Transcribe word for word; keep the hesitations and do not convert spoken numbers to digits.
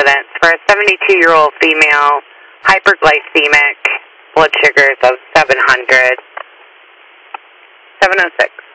evidence for a seventy-two-year-old female, hyperglycemic, blood sugars of seven hundred. seven oh six.